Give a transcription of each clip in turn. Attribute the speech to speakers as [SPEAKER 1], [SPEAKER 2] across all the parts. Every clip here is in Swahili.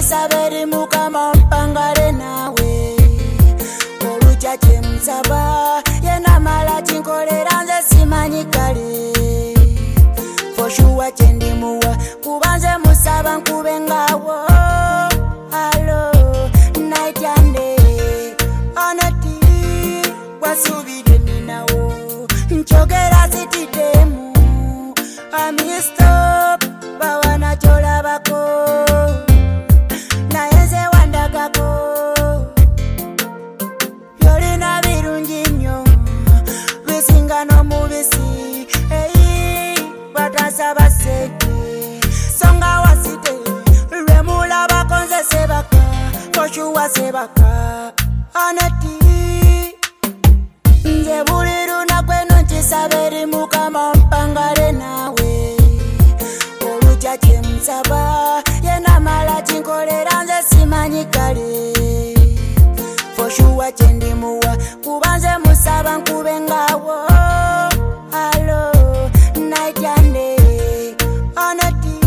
[SPEAKER 1] chisaberi mukama mpangale nawe olucha chemusaba yena mala chinkolera nze simanyi kale for sure chendimuwa kubanze musaba nkube ngawo alo night and day onati wasubire ninawo nchogera sitidemu ami stop bawana chola bako na enze wandagako yolina birungi nnyo bisingano mubisi batasaba sente songa wasite lwemula bakonze sebaka koshuwa sebaka anati nze buli lunaku eno nkisaberi mukama mpangale nawe olucha chemusaba yena mala chinkolera nze simanyi kale for sure chendimuwa kubanze musaba nkube ngawo alo night and day onati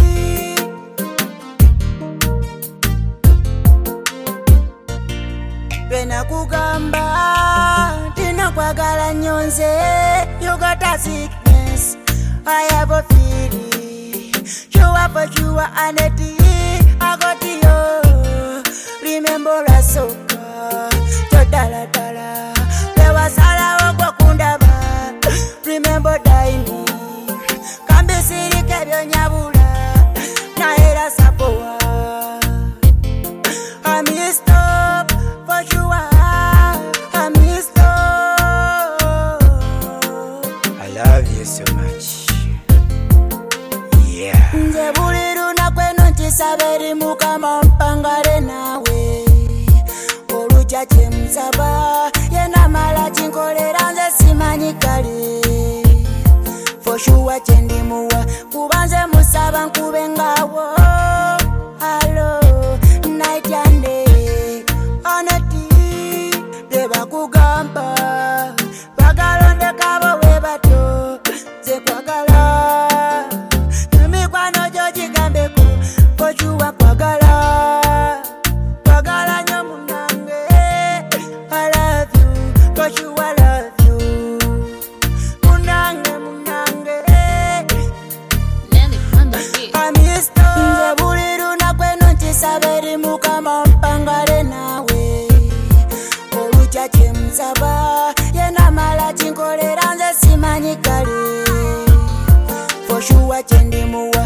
[SPEAKER 1] bena kugamba tina kwagala nyonze you got a sickness I have a feeling you are for sure anati I got you remember asoka todala dala lewa sala ogwa kundaba remember daini kambisiri kebyo nyabula na era sapoa I miss stop for sure I miss stop I love you so much yeah nze buli lunaku eno nkisaberi mukama mpangale nawe olucha chemusaba yena mala chinkolera nze simanyi kale for sure chendimuwa kubanze musaba nkube ngawo alo night and day onati byebakugamba bagalondeka bo we bato ze kwagala emikwano gyo gigambeko for sure kwagala kwagala nnyo munange I love you for sure I love you munange nze buli lunaku eno nkisaberi mukama mpangale nawe olucha chemusaba yena mala chinkolera nze simanyi kale for sure chendimuwa